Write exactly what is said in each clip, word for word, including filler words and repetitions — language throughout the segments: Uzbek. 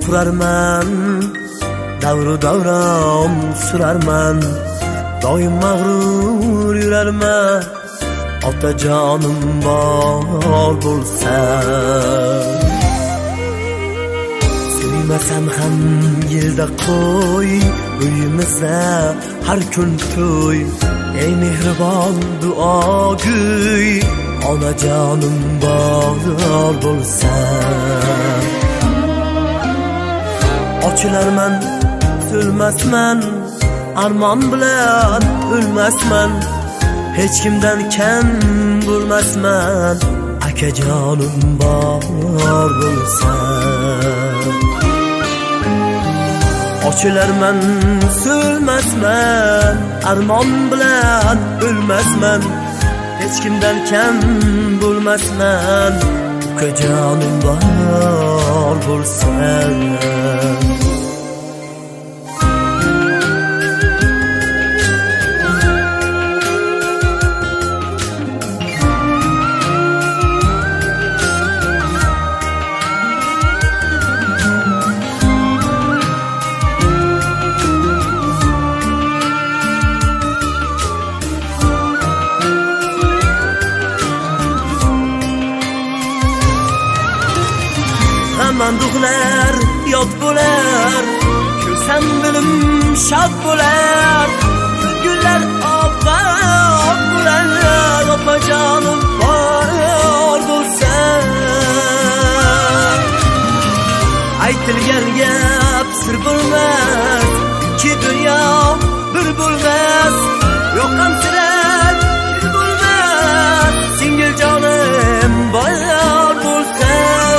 qurarman, davru davron surarman, doim mag'rur yurarman, otajonim bor bo'lsa. Sevmasam ham yilda qo'y, uyimizda har kun to'y. Ey mehribon duogo'y, onajonim bor bo'lsa. Ochilarman, so'lmasman, armon bilan o'lmasman, hech kimdan kam bo'lmasman, akajonim bor bo'lsa. Ochilarman, so'lmasman, armon bilan o'lmasman, hech kimdan kam bo'lmasman, ukajonim bor bo'lsa. Manduqlar yod bo'lar, ko'rsam bilim shod bo'lar, gullar obod bo'lar, opajonim bor bo'lsa. Aytilgan gap sir bo'lmas, ikki dunyo bir bo'lmas, yo'qam sirar bir bo'lmas, singil jonim bor bo'lsa.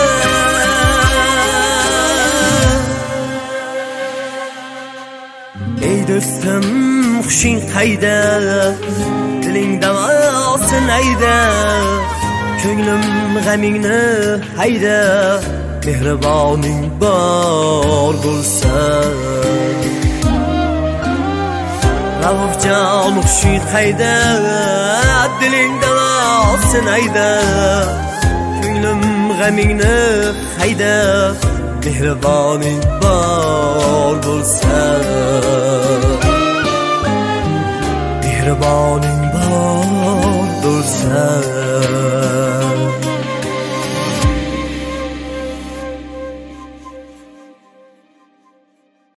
Ey do'stim, xushing qayda, diling davosin ayda, ko'nglim g'amingni hayda, mehriboning bor bo'lsa. Raufjon, xushing qayda, diling davosin ayda, ko'nglim g'amingni hayda, mehriboning bor bo'lsa. Mehriboning bor bo'lsa.